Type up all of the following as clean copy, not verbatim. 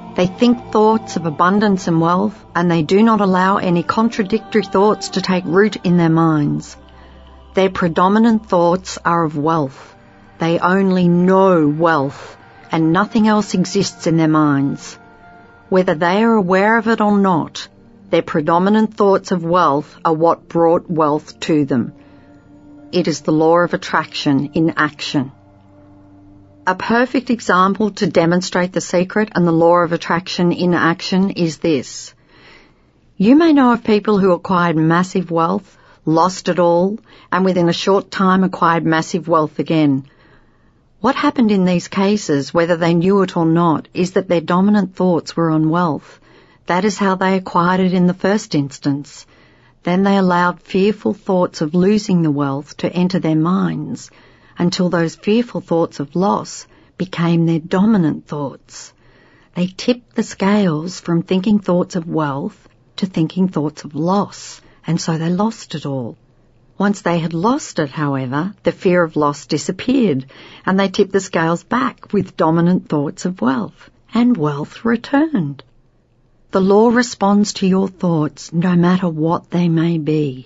They think thoughts of abundance and wealth, and they do not allow any contradictory thoughts to take root in their minds. Their predominant thoughts are of wealth. They only know wealth, and nothing else exists in their minds. Whether they are aware of it or not, their predominant thoughts of wealth are what brought wealth to them. It is the law of attraction in action. A perfect example to demonstrate the secret and the law of attraction in action is this. You may know of people who acquired massive wealth, lost it all, and within a short time acquired massive wealth again. What happened in these cases, whether they knew it or not, is that their dominant thoughts were on wealth. That is how they acquired it in the first instance. Then they allowed fearful thoughts of losing the wealth to enter their minds, until those fearful thoughts of loss became their dominant thoughts. They tipped the scales from thinking thoughts of wealth to thinking thoughts of loss, and so they lost it all. Once they had lost it, however, the fear of loss disappeared, and they tipped the scales back with dominant thoughts of wealth, and wealth returned. The law responds to your thoughts no matter what they may be.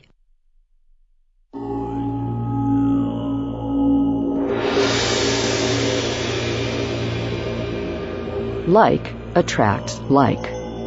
Like attracts like.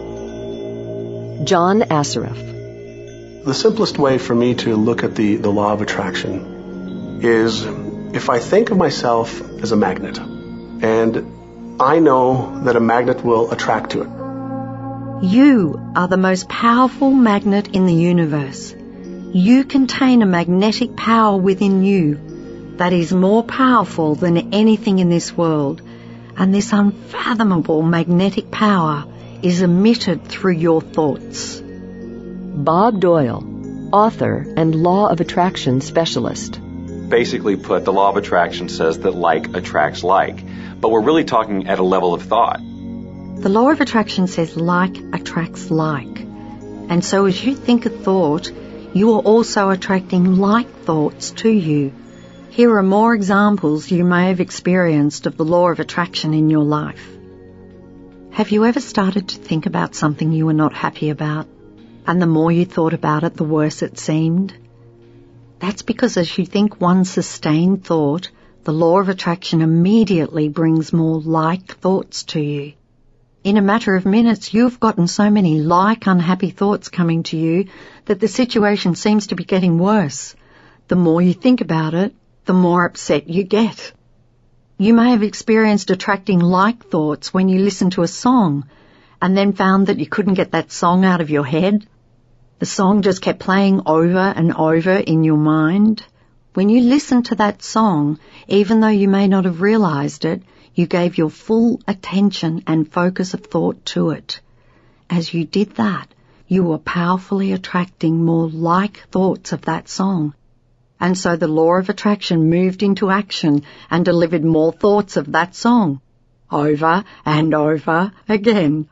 John Assaraf. The simplest way for me to look at the law of attraction is if I think of myself as a magnet, and I know that a magnet will attract to it. You are the most powerful magnet in the universe. You contain a magnetic power within you that is more powerful than anything in this world, and this unfathomable magnetic power is emitted through your thoughts. Bob Doyle, author and law of attraction specialist. Basically put, the law of attraction says that like attracts like, but we're really talking at a level of thought. The law of attraction says like attracts like, and so as you think a thought, you are also attracting like thoughts to you. Here are more examples you may have experienced of the law of attraction in your life. Have you ever started to think about something you were not happy about, and the more you thought about it, the worse it seemed? That's because as you think one sustained thought, the law of attraction immediately brings more like thoughts to you. In a matter of minutes, you've gotten so many like unhappy thoughts coming to you that the situation seems to be getting worse. The more you think about it, the more upset you get. You may have experienced attracting like thoughts when you listened to a song and then found that you couldn't get that song out of your head. The song just kept playing over and over in your mind. When you listened to that song, even though you may not have realized it, you gave your full attention and focus of thought to it. As you did that, you were powerfully attracting more like thoughts of that song. And so the law of attraction moved into action and delivered more thoughts of that song, over and over again.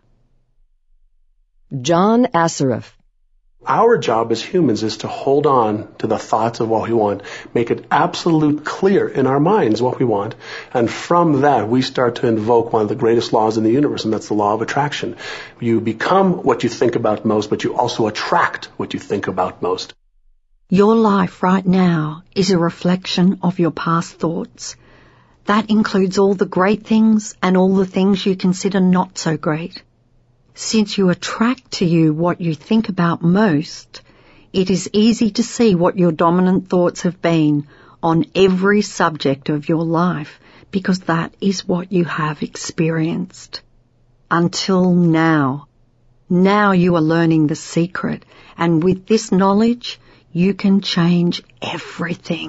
John Assaraf. Our job as humans is to hold on to the thoughts of what we want, make it absolute clear in our minds what we want, and from that we start to invoke one of the greatest laws in the universe, and that's the law of attraction. You become what you think about most, but you also attract what you think about most. Your life right now is a reflection of your past thoughts. That includes all the great things and all the things you consider not so great. Since you attract to you what you think about most, it is easy to see what your dominant thoughts have been on every subject of your life, because that is what you have experienced. Until now. Now you are learning the secret, and with this knowledge, you can change everything.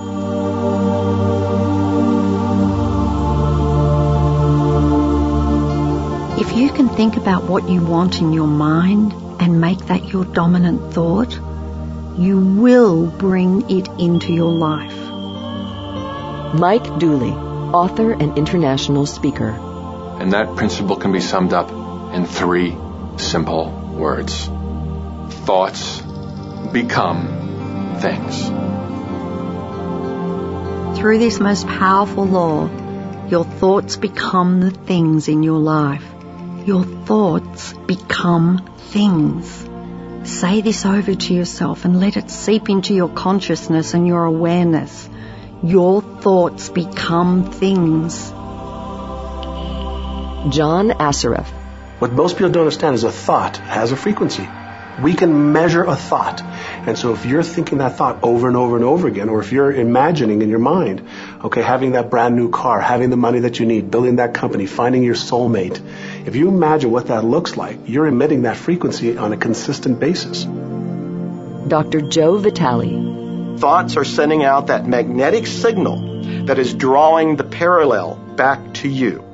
If you can think about what you want in your mind and make that your dominant thought, you will bring it into your life. Mike Dooley, author and international speaker. And that principle can be summed up in 3 simple words. Thoughts become things. Through this most powerful law, your thoughts become the things in your life. Your thoughts become things. Say this over to yourself and let it seep into your consciousness and your awareness. Your thoughts become things. John Assaraf. What most people don't understand is a thought has a frequency. We can measure a thought. And so if you're thinking that thought over and over and over again, or if you're imagining in your mind, okay, having that brand new car, having the money that you need, building that company, finding your soulmate, if you imagine what that looks like, you're emitting that frequency on a consistent basis. Dr. Joe Vitale. Thoughts are sending out that magnetic signal that is drawing the parallel back to you.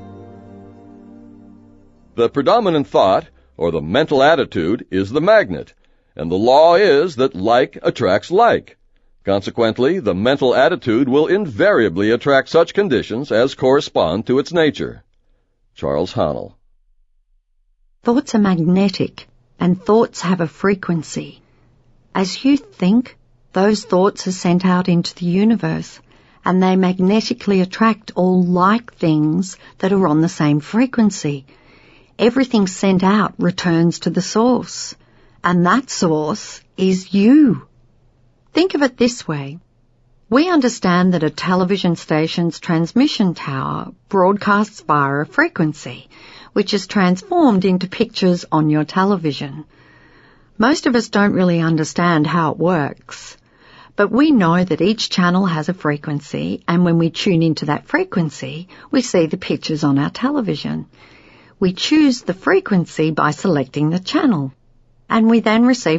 The predominant thought, or the mental attitude, is the magnet, and the law is that like attracts like. Consequently, the mental attitude will invariably attract such conditions as correspond to its nature. Charles Haanel. Thoughts are magnetic, and thoughts have a frequency. As you think, those thoughts are sent out into the universe, and they magnetically attract all like things that are on the same frequency. Everything sent out returns to the source, and that source is you. Think of it this way. We understand that a television station's transmission tower broadcasts via a frequency, which is transformed into pictures on your television. Most of us don't really understand how it works, but we know that each channel has a frequency, and when we tune into that frequency, we see the pictures on our television. We choose the frequency by selecting the channel, and we then receive